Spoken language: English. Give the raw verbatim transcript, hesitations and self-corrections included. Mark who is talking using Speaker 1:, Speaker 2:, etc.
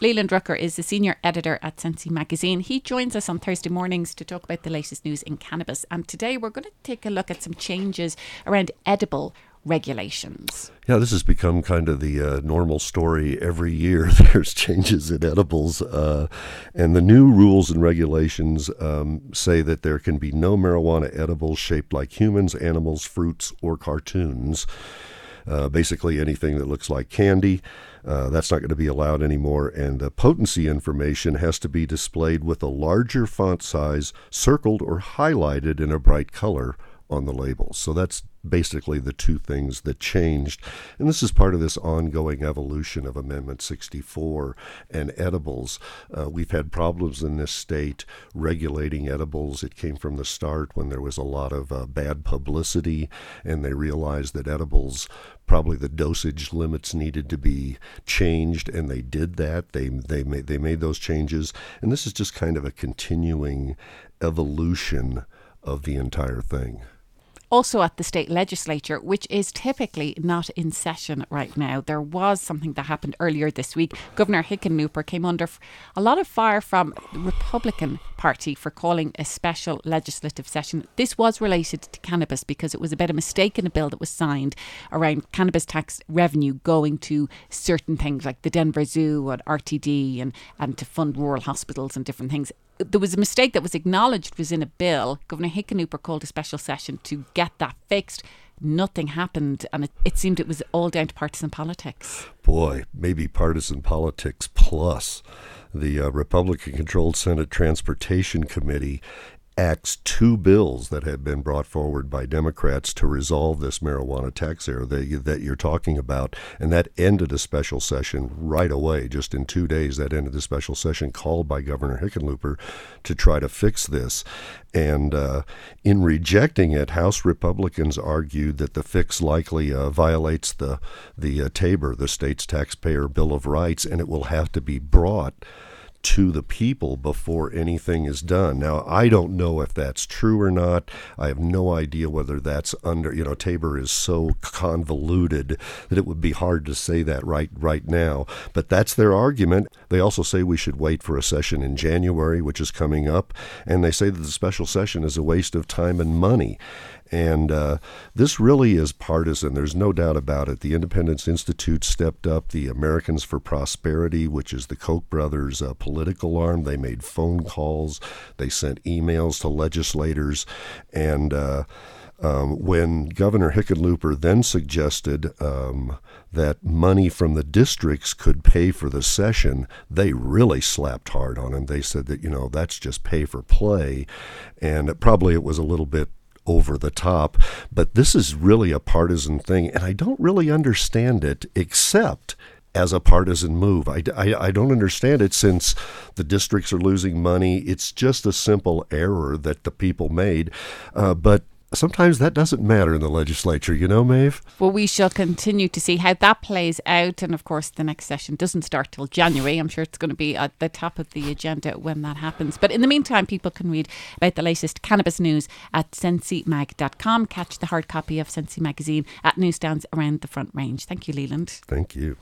Speaker 1: Leland Rucker is the senior editor at Sensi Magazine. He joins us on Thursday mornings to talk about the latest news in cannabis. And today we're going to take a look at some changes around edible regulations.
Speaker 2: Yeah, this has become kind of the uh, normal story every year. There's changes in edibles. Uh, and the new rules and regulations um, say that there can be no marijuana edibles shaped like humans, animals, fruits, or cartoons. Uh, basically anything that looks like candy. Uh, that's not going to be allowed anymore. And the potency information has to be displayed with a larger font size, circled or highlighted in a bright color on the label. So that's basically the two things that changed. And this is part of this ongoing evolution of Amendment sixty-four and edibles. Uh, we've had problems in this state regulating edibles. It came from the start when there was a lot of uh, bad publicity, and they realized that edibles, probably the dosage limits needed to be changed, and they did that. They they made they made those changes, and this is just kind of a continuing evolution of the entire thing.
Speaker 1: Also at the state legislature, which is typically not in session right now. There was something that happened earlier this week. Governor Hickenlooper came under a lot of fire from the Republican Party for calling a special legislative session. This was related to cannabis because it was about a mistake in a bill that was signed around cannabis tax revenue going to certain things like the Denver Zoo and R T D and, and to fund rural hospitals and different things. There was a mistake that was acknowledged was in a bill. Governor Hickenlooper called a special session to get that fixed. Nothing happened, and it, it seemed it was all down to partisan politics.
Speaker 2: Boy, maybe partisan politics plus. The uh, Republican-controlled Senate Transportation Committee axed two bills that had been brought forward by Democrats to resolve this marijuana tax error that, that you're talking about, and that ended a special session right away. Just in two days, that ended the special session called by Governor Hickenlooper to try to fix this. And uh, in rejecting it, House Republicans argued that the fix likely uh, violates the, the uh, TABOR, the state's taxpayer Bill of Rights, and it will have to be brought to the people before anything is done. Now, I don't know if that's true or not. I have no idea whether that's under, you know, TABOR is so convoluted that it would be hard to say that right right now. But that's their argument. They also say we should wait for a session in January, which is coming up. And they say that the special session is a waste of time and money. And uh, this really is partisan. There's no doubt about it. The Independence Institute stepped up. The Americans for Prosperity, which is the Koch brothers' uh, political arm, they made phone calls. They sent emails to legislators. And uh, um, when Governor Hickenlooper then suggested um, that money from the districts could pay for the session, they really slapped hard on him. They said that, you know, that's just pay for play. And it, probably it was a little bit over the top, but this is really a partisan thing, and I don't really understand it except as a partisan move. I, I, I don't understand it since the districts are losing money. It's just a simple error that the people made, uh, but sometimes that doesn't matter in the legislature, you know, Maeve?
Speaker 1: Well, we shall continue to see how that plays out. And of course, the next session doesn't start till January. I'm sure it's going to be at the top of the agenda when that happens. But in the meantime, people can read about the latest cannabis news at sensi mag dot com. Catch the hard copy of Sensi Magazine at newsstands around the Front Range. Thank you, Leland.
Speaker 2: Thank you.